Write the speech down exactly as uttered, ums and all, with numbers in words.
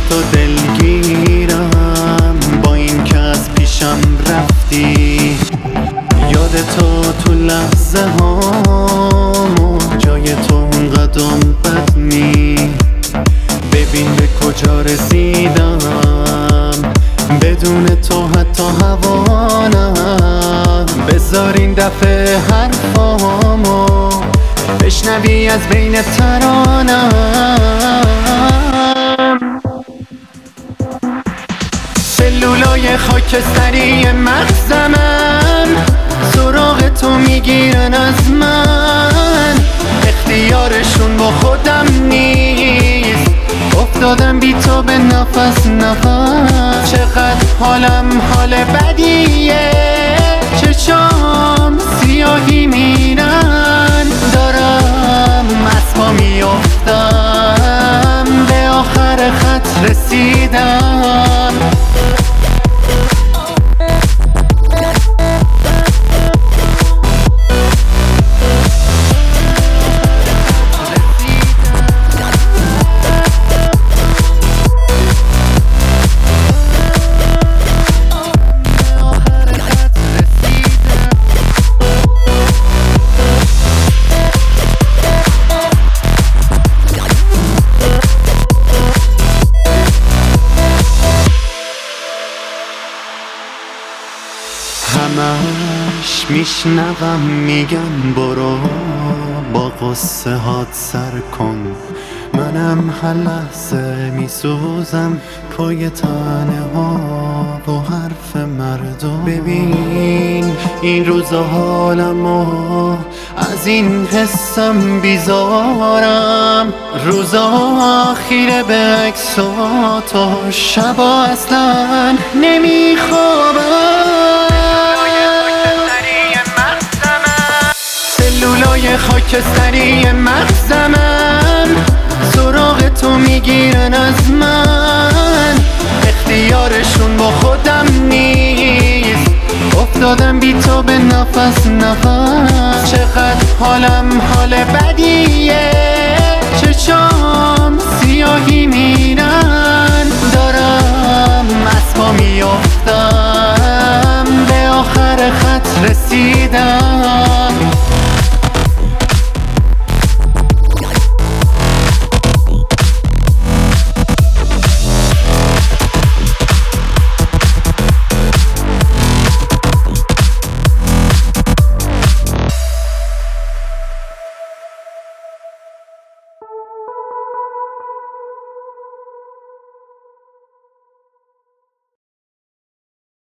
تو دلگیرم با این که از پیشم رفتی. یاد تو تو لحظه هامو جای تو اون قدم بد نی. ببین به کجا رسیدم، بدون تو حتی هوانم. بذار این دفعه حرفامو بشنوی از بین ترانم. سلولای خاکستری مغز من سراغ تو میگیرن از من. اختیارشون با خودم نیست، افتادم بی تو به نفس نفس. چقدر حالم حال بدیه، چشام سیاهی میرن. دارم از پا میافتم، به آخر خط رسیدم. همش میشنوم میگن برو با قصه هات سر کن. منم هر لحظه میسوزم پای تنه ها و حرف مردم. ببین این روزا حالمو از این حسم بیزارم. روزا خیره به عکساتو، شبا اصلا نمیخوابم. سلولای خاکستری مغز من سراغ تو میگیرن از من. اختیارشون با خودم نیست، افتادم بی تو به نفس نفس. چقدر حالم حال بدیه، چشام سیاهی میرن. دارم از پا میافتم، به آخر خط رسیدم.